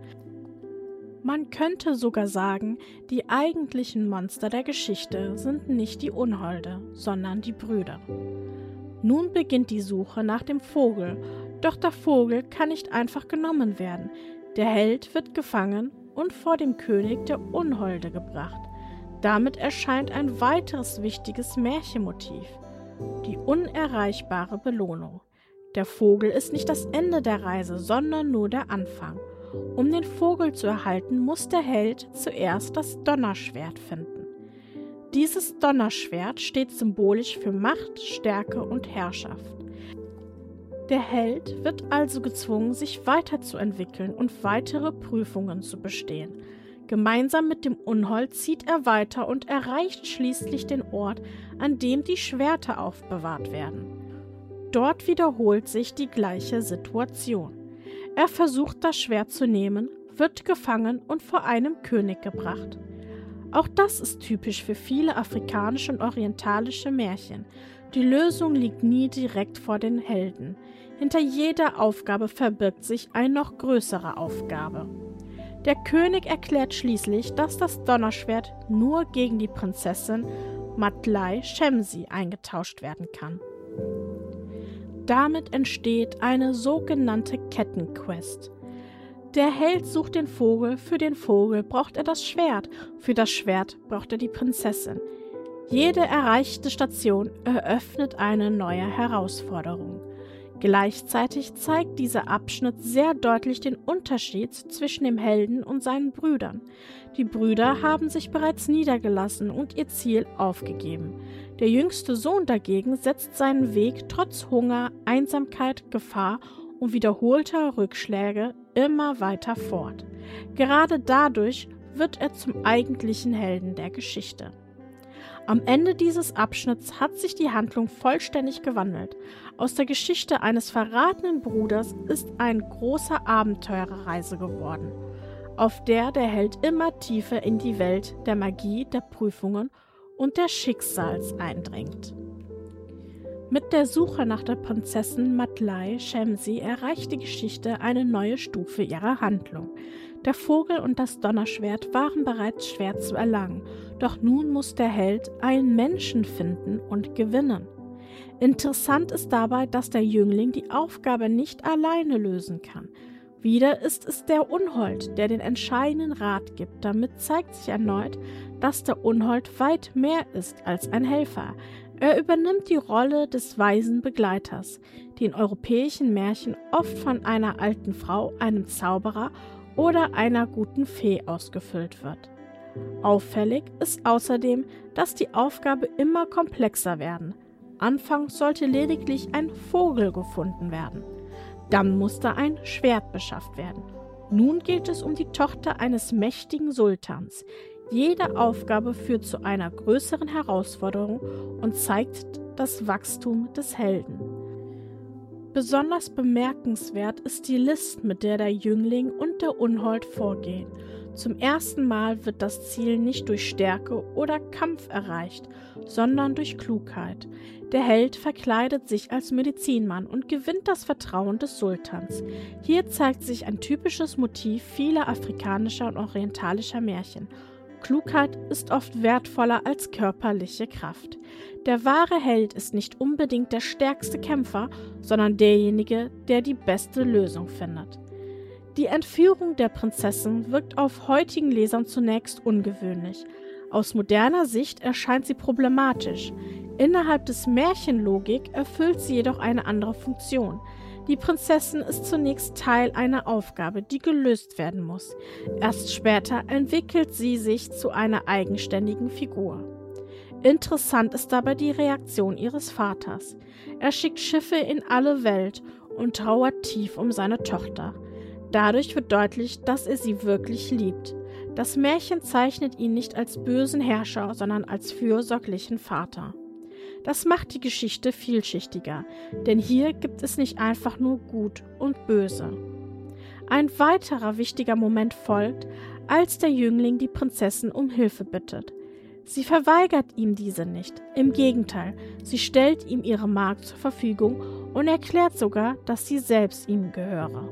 Man könnte sogar sagen, die eigentlichen Monster der Geschichte sind nicht die Unholde, sondern die Brüder. Nun beginnt die Suche nach dem Vogel, doch der Vogel kann nicht einfach genommen werden. Der Held wird gefangen und vor dem König der Unholde gebracht. Damit erscheint ein weiteres wichtiges Märchenmotiv: die unerreichbare Belohnung. Der Vogel ist nicht das Ende der Reise, sondern nur der Anfang. Um den Vogel zu erhalten, muss der Held zuerst das Donnerschwert finden. Dieses Donnerschwert steht symbolisch für Macht, Stärke und Herrschaft. Der Held wird also gezwungen, sich weiterzuentwickeln und weitere Prüfungen zu bestehen. Gemeinsam mit dem Unhold zieht er weiter und erreicht schließlich den Ort, an dem die Schwerter aufbewahrt werden. Dort wiederholt sich die gleiche Situation. Er versucht, das Schwert zu nehmen, wird gefangen und vor einem König gebracht. Auch das ist typisch für viele afrikanische und orientalische Märchen. Die Lösung liegt nie direkt vor den Helden. Hinter jeder Aufgabe verbirgt sich eine noch größere Aufgabe. Der König erklärt schließlich, dass das Donnerschwert nur gegen die Prinzessin Matlai Shemsi eingetauscht werden kann. Damit entsteht eine sogenannte Kettenquest. Der Held sucht den Vogel, für den Vogel braucht er das Schwert, für das Schwert braucht er die Prinzessin. Jede erreichte Station eröffnet eine neue Herausforderung. Gleichzeitig zeigt dieser Abschnitt sehr deutlich den Unterschied zwischen dem Helden und seinen Brüdern. Die Brüder haben sich bereits niedergelassen und ihr Ziel aufgegeben. Der jüngste Sohn dagegen setzt seinen Weg trotz Hunger, Einsamkeit, Gefahr und wiederholter Rückschläge immer weiter fort. Gerade dadurch wird er zum eigentlichen Helden der Geschichte. Am Ende dieses Abschnitts hat sich die Handlung vollständig gewandelt. Aus der Geschichte eines verratenen Bruders ist eine große Abenteurerreise geworden, auf der der Held immer tiefer in die Welt der Magie, der Prüfungen und des Schicksals eindringt. Mit der Suche nach der Prinzessin Matlai Shemsi erreicht die Geschichte eine neue Stufe ihrer Handlung. Der Vogel und das Donnerschwert waren bereits schwer zu erlangen, doch nun muss der Held einen Menschen finden und gewinnen. Interessant ist dabei, dass der Jüngling die Aufgabe nicht alleine lösen kann. Wieder ist es der Unhold, der den entscheidenden Rat gibt. Damit zeigt sich erneut, dass der Unhold weit mehr ist als ein Helfer. Er übernimmt die Rolle des weisen Begleiters, die in europäischen Märchen oft von einer alten Frau, einem Zauberer oder einer guten Fee ausgefüllt wird. Auffällig ist außerdem, dass die Aufgabe immer komplexer werden. Anfangs sollte lediglich ein Vogel gefunden werden. Dann musste ein Schwert beschafft werden. Nun geht es um die Tochter eines mächtigen Sultans. Jede Aufgabe führt zu einer größeren Herausforderung und zeigt das Wachstum des Helden. Besonders bemerkenswert ist die List, mit der der Jüngling und der Unhold vorgehen. Zum ersten Mal wird das Ziel nicht durch Stärke oder Kampf erreicht, sondern durch Klugheit. Der Held verkleidet sich als Medizinmann und gewinnt das Vertrauen des Sultans. Hier zeigt sich ein typisches Motiv vieler afrikanischer und orientalischer Märchen. Klugheit ist oft wertvoller als körperliche Kraft. Der wahre Held ist nicht unbedingt der stärkste Kämpfer, sondern derjenige, der die beste Lösung findet. Die Entführung der Prinzessin wirkt auf heutigen Lesern zunächst ungewöhnlich. Aus moderner Sicht erscheint sie problematisch. Innerhalb des Märchenlogik erfüllt sie jedoch eine andere Funktion. Die Prinzessin ist zunächst Teil einer Aufgabe, die gelöst werden muss. Erst später entwickelt sie sich zu einer eigenständigen Figur. Interessant ist dabei die Reaktion ihres Vaters. Er schickt Schiffe in alle Welt und trauert tief um seine Tochter. Dadurch wird deutlich, dass er sie wirklich liebt. Das Märchen zeichnet ihn nicht als bösen Herrscher, sondern als fürsorglichen Vater. Das macht die Geschichte vielschichtiger, denn hier gibt es nicht einfach nur Gut und Böse. Ein weiterer wichtiger Moment folgt, als der Jüngling die Prinzessin um Hilfe bittet. Sie verweigert ihm diese nicht, im Gegenteil, sie stellt ihm ihre Magd zur Verfügung und erklärt sogar, dass sie selbst ihm gehöre.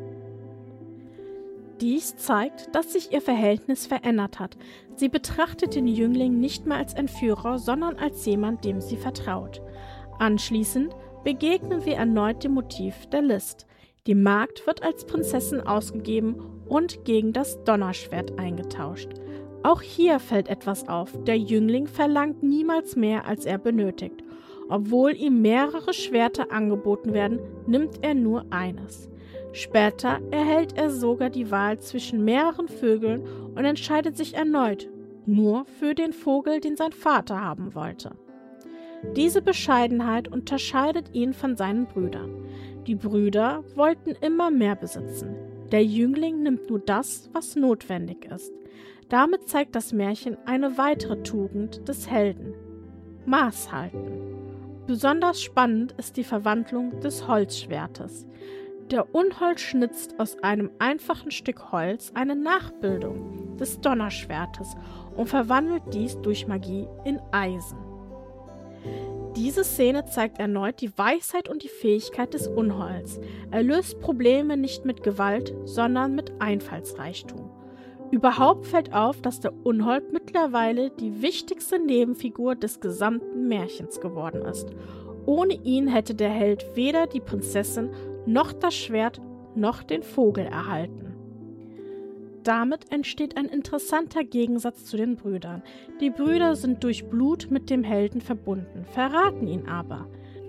Dies zeigt, dass sich ihr Verhältnis verändert hat. Sie betrachtet den Jüngling nicht mehr als Entführer, sondern als jemand, dem sie vertraut. Anschließend begegnen wir erneut dem Motiv der List. Die Magd wird als Prinzessin ausgegeben und gegen das Donnerschwert eingetauscht. Auch hier fällt etwas auf. Der Jüngling verlangt niemals mehr, als er benötigt. Obwohl ihm mehrere Schwerter angeboten werden, nimmt er nur eines. Später erhält er sogar die Wahl zwischen mehreren Vögeln und entscheidet sich erneut nur für den Vogel, den sein Vater haben wollte. Diese Bescheidenheit unterscheidet ihn von seinen Brüdern. Die Brüder wollten immer mehr besitzen. Der Jüngling nimmt nur das, was notwendig ist. Damit zeigt das Märchen eine weitere Tugend des Helden: Maß halten. Besonders spannend ist die Verwandlung des Holzschwertes. Der Unhold schnitzt aus einem einfachen Stück Holz eine Nachbildung des Donnerschwertes und verwandelt dies durch Magie in Eisen. Diese Szene zeigt erneut die Weisheit und die Fähigkeit des Unholds. Er löst Probleme nicht mit Gewalt, sondern mit Einfallsreichtum. Überhaupt fällt auf, dass der Unhold mittlerweile die wichtigste Nebenfigur des gesamten Märchens geworden ist. Ohne ihn hätte der Held weder die Prinzessin noch das Schwert noch den Vogel erhalten. Damit entsteht ein interessanter Gegensatz zu den Brüdern. Die Brüder sind durch Blut mit dem Helden verbunden, verraten ihn aber.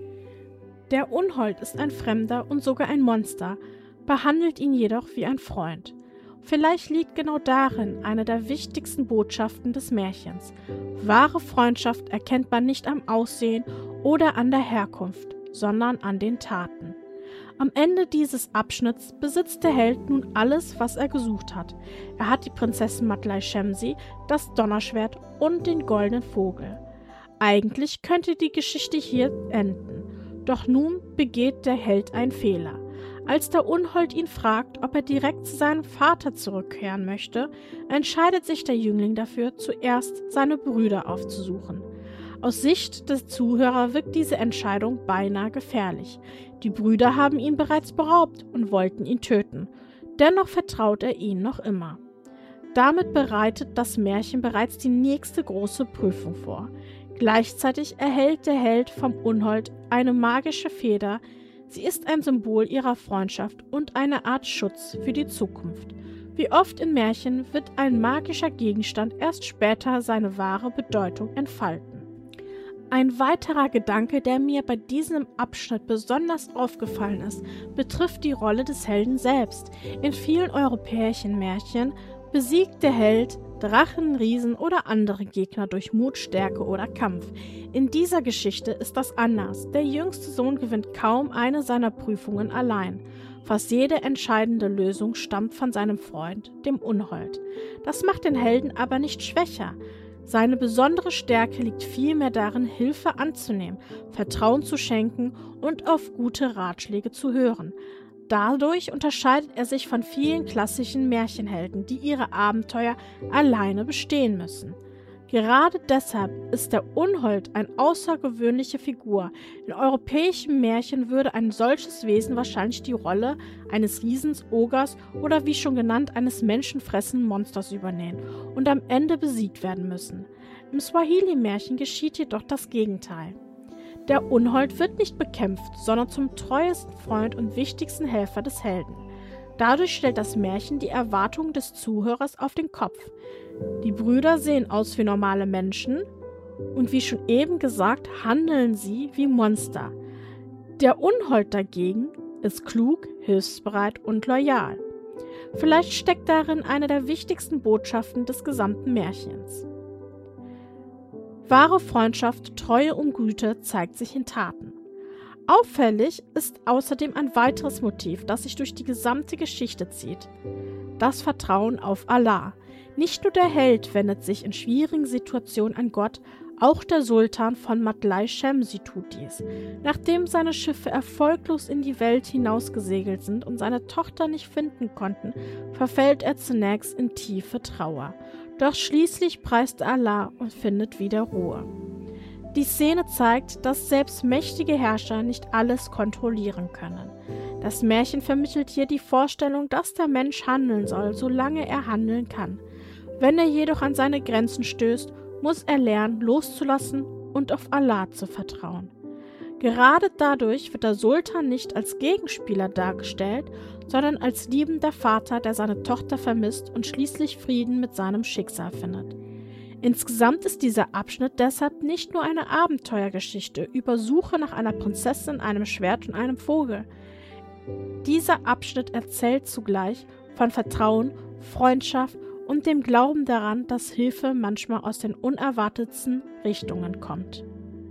Der Unhold ist ein Fremder und sogar ein Monster, behandelt ihn jedoch wie ein Freund. Vielleicht liegt genau darin eine der wichtigsten Botschaften des Märchens. Wahre Freundschaft erkennt man nicht am Aussehen oder an der Herkunft, sondern an den Taten. Am Ende dieses Abschnitts besitzt der Held nun alles, was er gesucht hat. Er hat die Prinzessin Matlai Shemsi, das Donnerschwert und den goldenen Vogel. Eigentlich könnte die Geschichte hier enden, doch nun begeht der Held einen Fehler. Als der Unhold ihn fragt, ob er direkt zu seinem Vater zurückkehren möchte, entscheidet sich der Jüngling dafür, zuerst seine Brüder aufzusuchen. Aus Sicht des Zuhörers wirkt diese Entscheidung beinahe gefährlich. Die Brüder haben ihn bereits beraubt und wollten ihn töten. Dennoch vertraut er ihnen noch immer. Damit bereitet das Märchen bereits die nächste große Prüfung vor. Gleichzeitig erhält der Held vom Unhold eine magische Feder. Sie ist ein Symbol ihrer Freundschaft und eine Art Schutz für die Zukunft. Wie oft in Märchen wird ein magischer Gegenstand erst später seine wahre Bedeutung entfalten. Ein weiterer Gedanke, der mir bei diesem Abschnitt besonders aufgefallen ist, betrifft die Rolle des Helden selbst. In vielen europäischen Märchen besiegt der Held Drachen, Riesen oder andere Gegner durch Mut, Stärke oder Kampf. In dieser Geschichte ist das anders. Der jüngste Sohn gewinnt kaum eine seiner Prüfungen allein. Fast jede entscheidende Lösung stammt von seinem Freund, dem Unhold. Das macht den Helden aber nicht schwächer. Seine besondere Stärke liegt vielmehr darin, Hilfe anzunehmen, Vertrauen zu schenken und auf gute Ratschläge zu hören. Dadurch unterscheidet er sich von vielen klassischen Märchenhelden, die ihre Abenteuer alleine bestehen müssen. Gerade deshalb ist der Unhold eine außergewöhnliche Figur. In europäischen Märchen würde ein solches Wesen wahrscheinlich die Rolle eines Riesens, Ogers oder wie schon genannt eines menschenfressenden Monsters übernehmen und am Ende besiegt werden müssen. Im Swahili-Märchen geschieht jedoch das Gegenteil. Der Unhold wird nicht bekämpft, sondern zum treuesten Freund und wichtigsten Helfer des Helden. Dadurch stellt das Märchen die Erwartungen des Zuhörers auf den Kopf. Die Brüder sehen aus wie normale Menschen und wie schon eben gesagt, handeln sie wie Monster. Der Unhold dagegen ist klug, hilfsbereit und loyal. Vielleicht steckt darin eine der wichtigsten Botschaften des gesamten Märchens. Wahre Freundschaft, Treue und Güte zeigt sich in Taten. Auffällig ist außerdem ein weiteres Motiv, das sich durch die gesamte Geschichte zieht: das Vertrauen auf Allah. Nicht nur der Held wendet sich in schwierigen Situationen an Gott, auch der Sultan von Matlai Shemsi tut dies. Nachdem seine Schiffe erfolglos in die Welt hinausgesegelt sind und seine Tochter nicht finden konnten, verfällt er zunächst in tiefe Trauer. Doch schließlich preist er Allah und findet wieder Ruhe. Die Szene zeigt, dass selbst mächtige Herrscher nicht alles kontrollieren können. Das Märchen vermittelt hier die Vorstellung, dass der Mensch handeln soll, solange er handeln kann. Wenn er jedoch an seine Grenzen stößt, muss er lernen, loszulassen und auf Allah zu vertrauen. Gerade dadurch wird der Sultan nicht als Gegenspieler dargestellt, sondern als liebender Vater, der seine Tochter vermisst und schließlich Frieden mit seinem Schicksal findet. Insgesamt ist dieser Abschnitt deshalb nicht nur eine Abenteuergeschichte über Suche nach einer Prinzessin, einem Schwert und einem Vogel. Dieser Abschnitt erzählt zugleich von Vertrauen, Freundschaft und dem Glauben daran, dass Hilfe manchmal aus den unerwartetsten Richtungen kommt.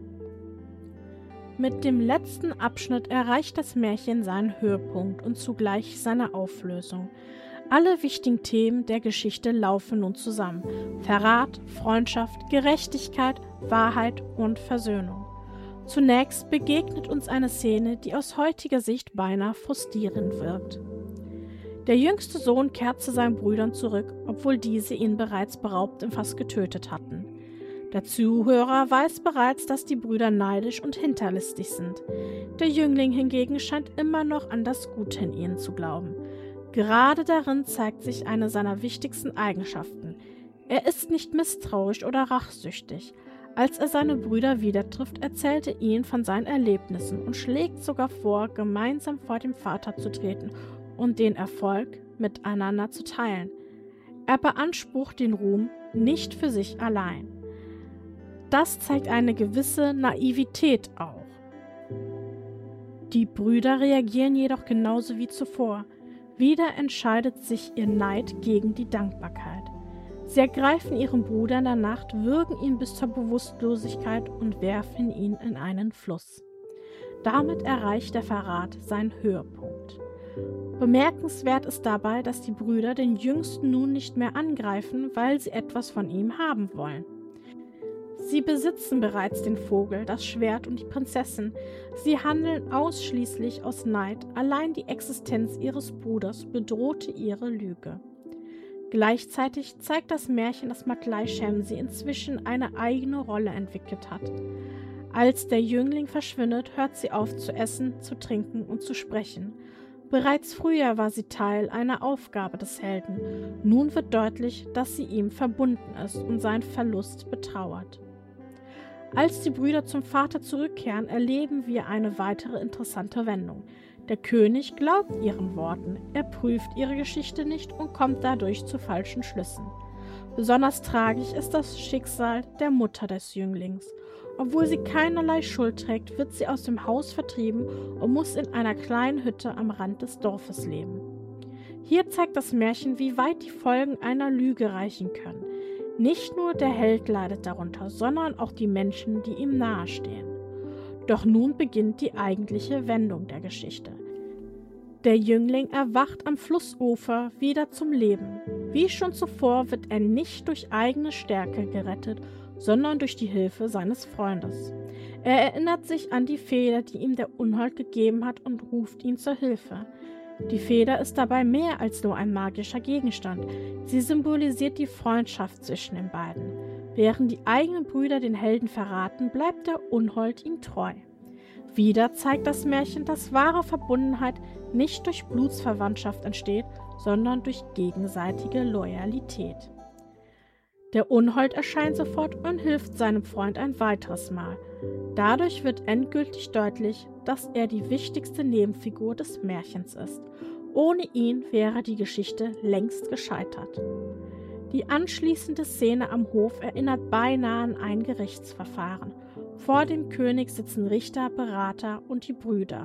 Mit dem letzten Abschnitt erreicht das Märchen seinen Höhepunkt und zugleich seine Auflösung. Alle wichtigen Themen der Geschichte laufen nun zusammen: Verrat, Freundschaft, Gerechtigkeit, Wahrheit und Versöhnung. Zunächst begegnet uns eine Szene, die aus heutiger Sicht beinahe frustrierend wirkt. Der jüngste Sohn kehrt zu seinen Brüdern zurück, obwohl diese ihn bereits beraubt und fast getötet hatten. Der Zuhörer weiß bereits, dass die Brüder neidisch und hinterlistig sind. Der Jüngling hingegen scheint immer noch an das Gute in ihnen zu glauben. Gerade darin zeigt sich eine seiner wichtigsten Eigenschaften. Er ist nicht misstrauisch oder rachsüchtig. Als er seine Brüder wieder trifft, erzählt er ihnen von seinen Erlebnissen und schlägt sogar vor, gemeinsam vor dem Vater zu treten und den Erfolg miteinander zu teilen. Er beansprucht den Ruhm nicht für sich allein. Das zeigt eine gewisse Naivität auch. Die Brüder reagieren jedoch genauso wie zuvor. Wieder entscheidet sich ihr Neid gegen die Dankbarkeit. Sie ergreifen ihren Bruder in der Nacht, würgen ihn bis zur Bewusstlosigkeit und werfen ihn in einen Fluss. Damit erreicht der Verrat seinen Höhepunkt. Bemerkenswert ist dabei, dass die Brüder den Jüngsten nun nicht mehr angreifen, weil sie etwas von ihm haben wollen. Sie besitzen bereits den Vogel, das Schwert und die Prinzessin. Sie handeln ausschließlich aus Neid. Allein die Existenz ihres Bruders bedrohte ihre Lüge. Gleichzeitig zeigt das Märchen, dass Matlai Shemsi inzwischen eine eigene Rolle entwickelt hat. Als der Jüngling verschwindet, hört sie auf zu essen, zu trinken und zu sprechen. Bereits früher war sie Teil einer Aufgabe des Helden. Nun wird deutlich, dass sie ihm verbunden ist und seinen Verlust betrauert. Als die Brüder zum Vater zurückkehren, erleben wir eine weitere interessante Wendung. Der König glaubt ihren Worten, er prüft ihre Geschichte nicht und kommt dadurch zu falschen Schlüssen. Besonders tragisch ist das Schicksal der Mutter des Jünglings. Obwohl sie keinerlei Schuld trägt, wird sie aus dem Haus vertrieben und muss in einer kleinen Hütte am Rand des Dorfes leben. Hier zeigt das Märchen, wie weit die Folgen einer Lüge reichen können. Nicht nur der Held leidet darunter, sondern auch die Menschen, die ihm nahestehen. Doch nun beginnt die eigentliche Wendung der Geschichte. Der Jüngling erwacht am Flussufer wieder zum Leben. Wie schon zuvor wird er nicht durch eigene Stärke gerettet, sondern durch die Hilfe seines Freundes. Er erinnert sich an die Feder, die ihm der Unhold gegeben hat, und ruft ihn zur Hilfe. Die Feder ist dabei mehr als nur ein magischer Gegenstand. Sie symbolisiert die Freundschaft zwischen den beiden. Während die eigenen Brüder den Helden verraten, bleibt der Unhold ihm treu. Wieder zeigt das Märchen, dass wahre Verbundenheit nicht durch Blutsverwandtschaft entsteht, sondern durch gegenseitige Loyalität. Der Unhold erscheint sofort und hilft seinem Freund ein weiteres Mal. Dadurch wird endgültig deutlich, dass er die wichtigste Nebenfigur des Märchens ist. ohne ihn wäre die Geschichte längst gescheitert. Die anschließende Szene am Hof erinnert beinahe an ein Gerichtsverfahren. Vor dem König sitzen Richter, Berater und die Brüder.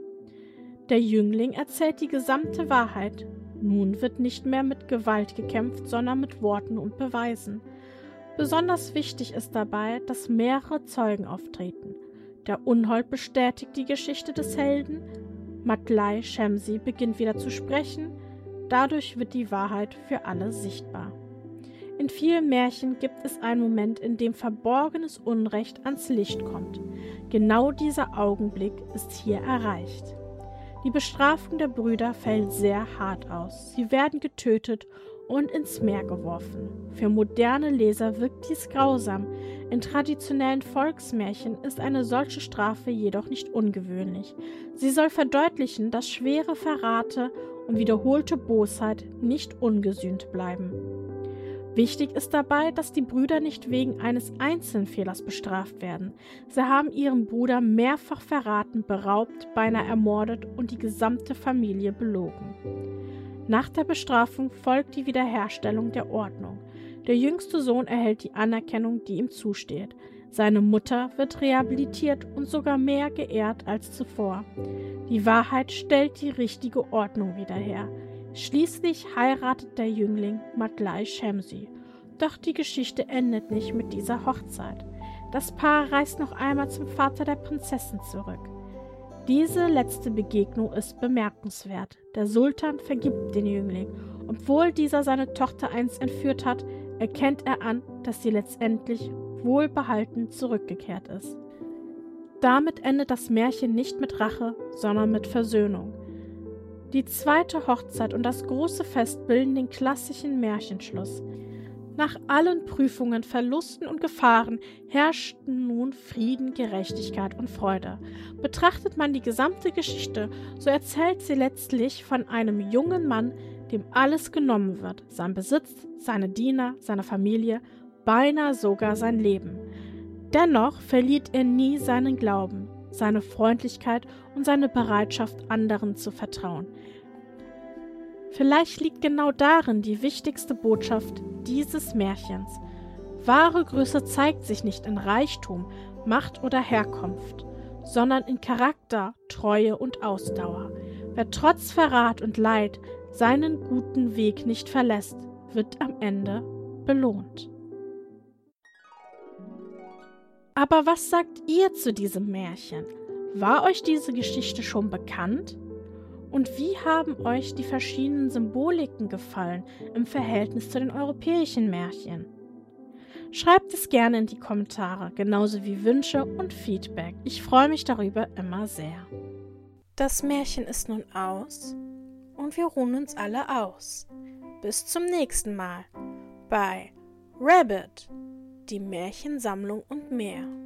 Der Jüngling erzählt die gesamte Wahrheit. Nun wird nicht mehr mit Gewalt gekämpft, sondern mit Worten und Beweisen. Besonders wichtig ist dabei, dass mehrere Zeugen auftreten. Der Unhold bestätigt die Geschichte des Helden. Matlai Shemsi beginnt wieder zu sprechen. Dadurch wird die Wahrheit für alle sichtbar. In vielen Märchen gibt es einen Moment, in dem verborgenes Unrecht ans Licht kommt. Genau dieser Augenblick ist hier erreicht. Die Bestrafung der Brüder fällt sehr hart aus. Sie werden getötet und ins Meer geworfen. Für moderne Leser wirkt dies grausam. In traditionellen Volksmärchen ist eine solche Strafe jedoch nicht ungewöhnlich. Sie soll verdeutlichen, dass schwere Verrate und wiederholte Bosheit nicht ungesühnt bleiben. Wichtig ist dabei, dass die Brüder nicht wegen eines einzelnen Fehlers bestraft werden. Sie haben ihren Bruder mehrfach verraten, beraubt, beinahe ermordet und die gesamte Familie belogen. Nach der Bestrafung folgt die Wiederherstellung der Ordnung. Der jüngste Sohn erhält die Anerkennung, die ihm zusteht. Seine Mutter wird rehabilitiert und sogar mehr geehrt als zuvor. Die Wahrheit stellt die richtige Ordnung wieder her. Schließlich heiratet der Jüngling Matlai Shemsi. Doch die Geschichte endet nicht mit dieser Hochzeit. Das Paar reist noch einmal zum Vater der Prinzessin zurück. Diese letzte Begegnung ist bemerkenswert. Der Sultan vergibt den Jüngling. Obwohl dieser seine Tochter einst entführt hat, erkennt er an, dass sie letztendlich wohlbehalten zurückgekehrt ist. Damit endet das Märchen nicht mit Rache, sondern mit Versöhnung. Die zweite Hochzeit und das große Fest bilden den klassischen Märchenschluss. Nach allen Prüfungen, Verlusten und Gefahren herrschten nun Frieden, Gerechtigkeit und Freude. Betrachtet man die gesamte Geschichte, so erzählt sie letztlich von einem jungen Mann, dem alles genommen wird, sein Besitz, seine Diener, seine Familie, beinahe sogar sein Leben. Dennoch verliert er nie seinen Glauben, seine Freundlichkeit und seine Bereitschaft, anderen zu vertrauen. Vielleicht liegt genau darin die wichtigste Botschaft dieses Märchens. Wahre Größe zeigt sich nicht in Reichtum, Macht oder Herkunft, sondern in Charakter, Treue und Ausdauer. Wer trotz Verrat und Leid seinen guten Weg nicht verlässt, wird am Ende belohnt. Aber was sagt ihr zu diesem Märchen? War euch diese Geschichte schon bekannt? Und wie haben euch die verschiedenen Symboliken gefallen im Verhältnis zu den europäischen Märchen? Schreibt es gerne in die Kommentare, genauso wie Wünsche und Feedback. Ich freue mich darüber immer sehr. Das Märchen ist nun aus und wir ruhen uns alle aus. Bis zum nächsten Mal bei Rabbit, die Märchensammlung und mehr.